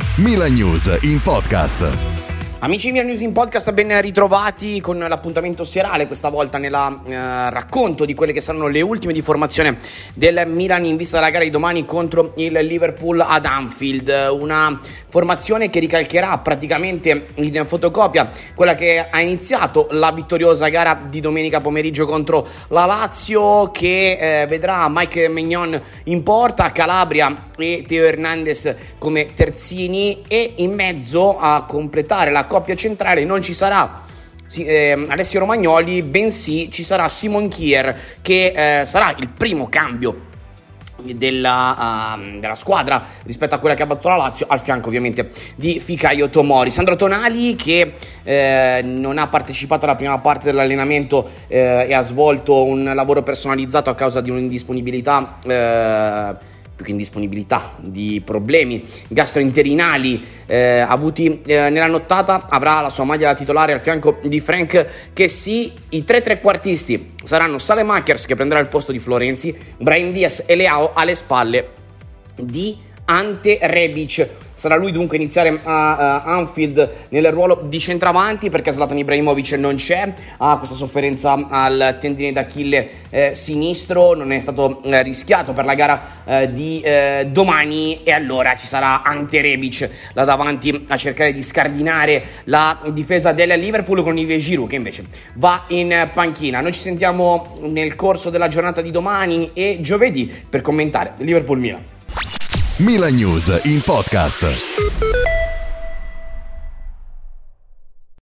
Milan News in podcast. Amici Milan News in Podcast, ben ritrovati con l'appuntamento serale, questa volta nel racconto di quelle che saranno le ultime di formazione del Milan in vista della gara di domani contro il Liverpool ad Anfield. Una formazione che ricalcherà praticamente in fotocopia quella che ha iniziato la vittoriosa gara di domenica pomeriggio contro la Lazio, che vedrà Mike Maignan in porta, Calabria e Theo Hernandez come terzini, e in mezzo a completare la coppia centrale non ci sarà Alessio Romagnoli, bensì ci sarà Simon Kjær, che sarà il primo cambio della squadra rispetto a quella che ha battuto la Lazio, al fianco ovviamente di Fikayo Tomori. Sandro Tonali, che non ha partecipato alla prima parte dell'allenamento e ha svolto un lavoro personalizzato a causa di un'indisponibilità, più che indisponibilità, di problemi gastrointestinali avuti nella nottata, avrà la sua maglia da titolare al fianco di Frank Kessie. I tre trequartisti saranno Saelemaekers, che prenderà il posto di Florenzi, Brahim Diaz e Leao alle spalle di Ante Rebic. Sarà lui dunque iniziare a Anfield nel ruolo di centravanti, perché Zlatan Ibrahimovic non c'è, ha questa sofferenza al tendine d'Achille sinistro, non è stato rischiato per la gara di domani, e allora ci sarà Ante Rebic là davanti a cercare di scardinare la difesa del Liverpool, con Olivier Giroud che invece va in panchina. Noi ci sentiamo nel corso della giornata di domani e giovedì per commentare Liverpool-Milan. Milan News in podcast.